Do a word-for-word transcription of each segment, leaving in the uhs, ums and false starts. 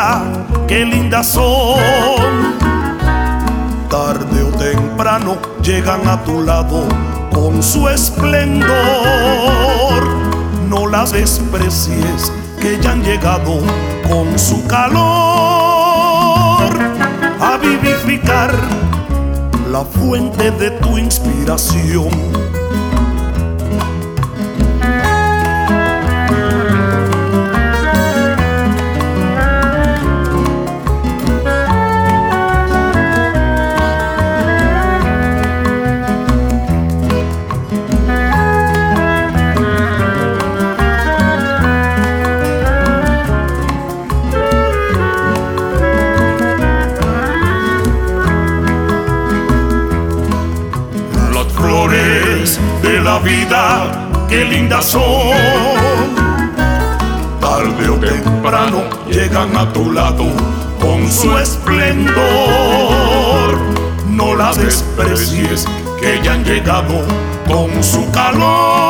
vida, qué lindas son. Tarde o temprano llegan a tu lado con su esplendor. No las desprecies, que ya han llegado con su calor a vivificar la fuente de tu inspiración. De la vida, qué lindas son. Tarde o temprano llegan a tu lado con su esplendor. No las desprecies, que ya han llegado con su calor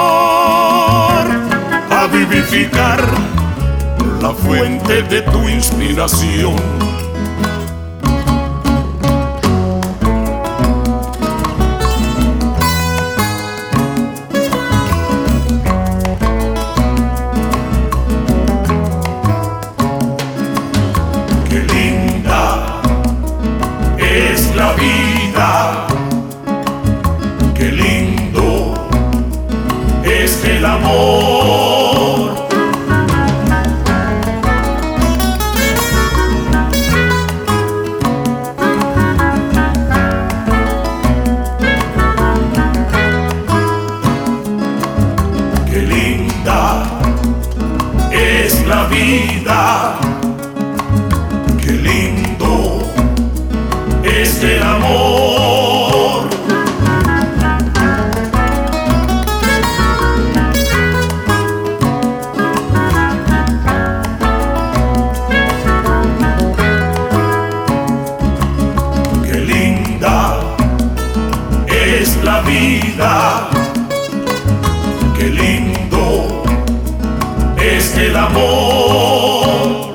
a vivificar la fuente de tu inspiración. La vida, qué lindo es el amor. Qué linda es la vida, qué lindo es el amor. Qué linda es la vida, qué lindo es el amor.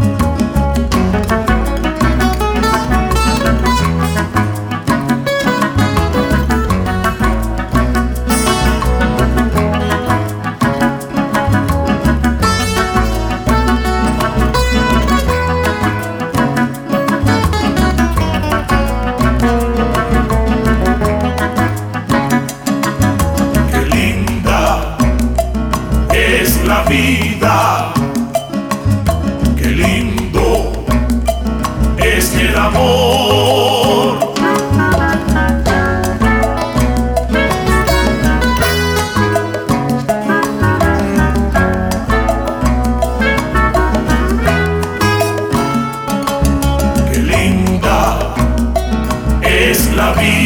La vida, qué lindo es el amor. Qué linda es la vida.